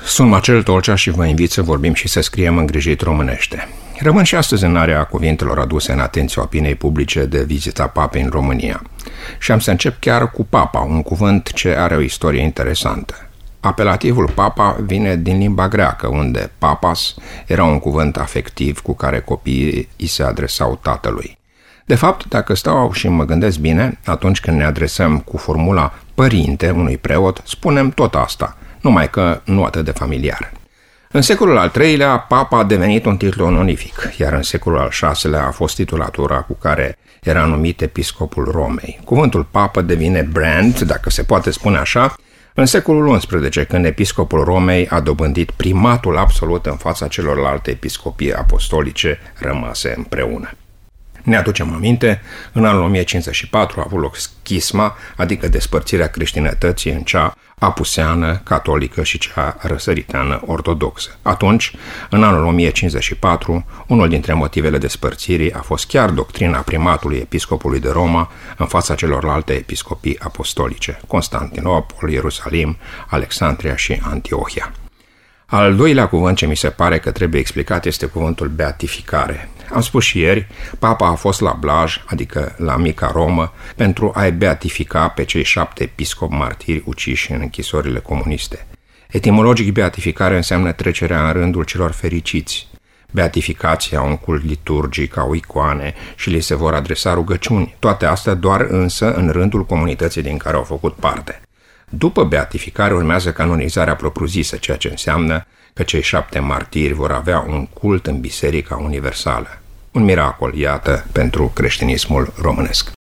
Sunt Marcel Tolcea și vă invit să vorbim și să scriem îngrijit românește. Rămân și astăzi în area cuvintelor aduse în atenția opiniei publice de vizita papei în România. Și am să încep chiar cu papa, un cuvânt ce are o istorie interesantă. Apelativul papa vine din limba greacă, unde papas era un cuvânt afectiv cu care copiii îi se adresau tatălui. De fapt, dacă stau și mă gândesc bine, atunci când ne adresăm cu formula părinte unui preot, spunem tot asta, numai că nu atât de familiar. În secolul al III-lea, papa a devenit un titlu onorific, iar în secolul al VI-lea a fost titulatura cu care era numit episcopul Romei. Cuvântul papă devine brand, dacă se poate spune așa, în secolul XI, când episcopul Romei a dobândit primatul absolut în fața celorlalte episcopii apostolice rămase împreună. Ne aducem aminte, în anul 1054 a avut loc schisma, adică despărțirea creștinătății în cea apuseană, catolică și cea răsăriteană ortodoxă. Atunci, în anul 1054, unul dintre motivele despărțirii a fost chiar doctrina primatului episcopului de Roma în fața celorlalte episcopii apostolice, Constantinopol, Ierusalim, Alexandria și Antiohia. Al doilea cuvânt ce mi se pare că trebuie explicat este cuvântul beatificare. Am spus și ieri, papa a fost la Blaj, adică la Mica Romă, pentru a-i beatifica pe cei 7 episcopi martiri uciși în închisorile comuniste. Etimologic, beatificare înseamnă trecerea în rândul celor fericiți. Beatificația, un cult liturgic, au icoane și li se vor adresa rugăciuni, toate astea doar însă în rândul comunității din care au făcut parte. După beatificare urmează canonizarea propriu-zisă, ceea ce înseamnă că cei 7 martiri vor avea un cult în Biserica Universală. Un miracol, iată, pentru creștinismul românesc.